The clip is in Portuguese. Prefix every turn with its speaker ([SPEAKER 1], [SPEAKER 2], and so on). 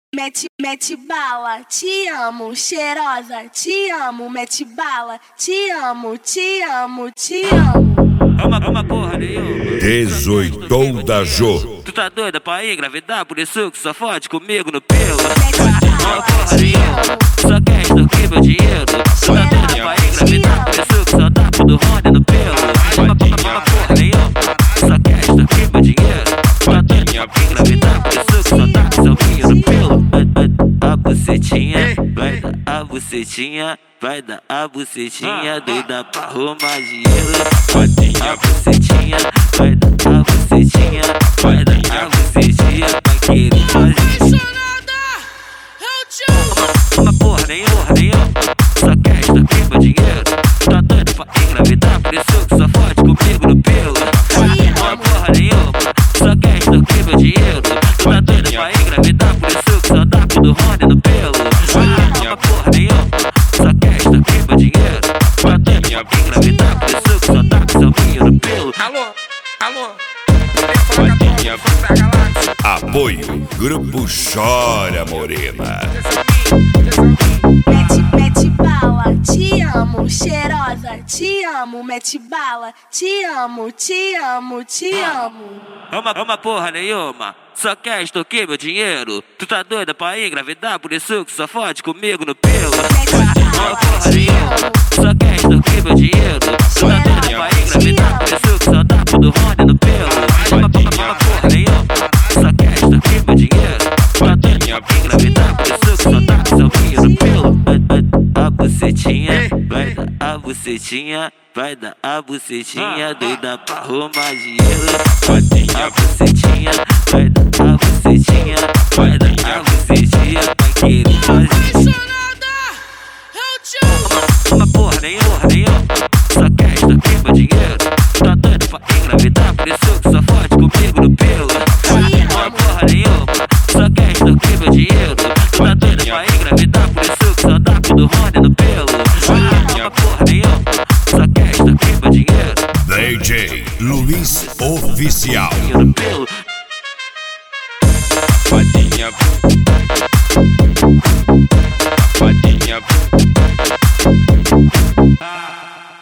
[SPEAKER 1] Mete bala, te amo, cheirosa, te amo, mete bala, te amo, te amo, te amo.
[SPEAKER 2] Uma porra nenhuma.
[SPEAKER 3] 18 da Jô.
[SPEAKER 2] Tu tá doida pra engravidar, por isso que só fode comigo no pelo.
[SPEAKER 1] Mete
[SPEAKER 2] Uma porra nenhuma. Só quer extorquir meu dinheiro. Tu tá doida pra engravidar, por isso que só dá pro Rony no pelo. Uma porra nenhuma. Só quer extorquir meu dinheiro. Tu tá doida pra engravidar, por isso que só dá pro seu filho no pelo. A bucetinha, vai dar a bucetinha, vai dar a bucetinha, doida pra arrumar dinheiro. A bucetinha, vai dar a bucetinha, vai dar a bucetinha, vai querer fazer. Uma porra nenhuma, só quer extorquir meu dinheiro. Tá doido pra engravidar, por isso que só fode comigo no pelo. Uma porra nenhuma, só quer extorquir meu dinheiro. Tá doido pra engravidar, por isso que só dá pro Rony no pelo. Uma porra nenhuma, só quer extorquir meu dinheiro. Tá doido pra engravidar, por isso que só dá pro seu filho no pelo.
[SPEAKER 4] Alô,
[SPEAKER 3] Apoio Grupo Chora Morena.
[SPEAKER 1] Mete bala, te amo, cheirosa, te amo, mete bala, te amo, te amo, te amo.
[SPEAKER 2] Uma porra nenhuma, só quer extorquir meu dinheiro. Tu tá doida pra engravidar, por isso que só fode comigo no pelo. Uma porra nenhuma, só quer extorquir meu dinheiro. Tu tá doida pra engravidar, por isso que só dá pro Rony no pelo. Uma porra nenhuma, só quer extorquir meu dinheiro. Tu tá doida pra engravidar, por isso que só dá pro seu filho no pelo. A bucetinha, vai dar a bucetinha, vai dar a bucetinha, doida pra arrumar dinheiro. A bucetinha, vai dar a bucetinha, vai dar a bucetinha, vai querer fazer. Uma porra nenhuma, só quer extorquir meu dinheiro. Tá doido pra engravidar, por isso que só fode comigo no pelo. Uma porra nenhuma, só quer extorquir meu dinheiro. Tá doido pra engravidar, por isso que só dá pro Rony no pelo. Uma porra nenhuma, só quer extorquir meu dinheiro.
[SPEAKER 3] DJ Luiz Oficial.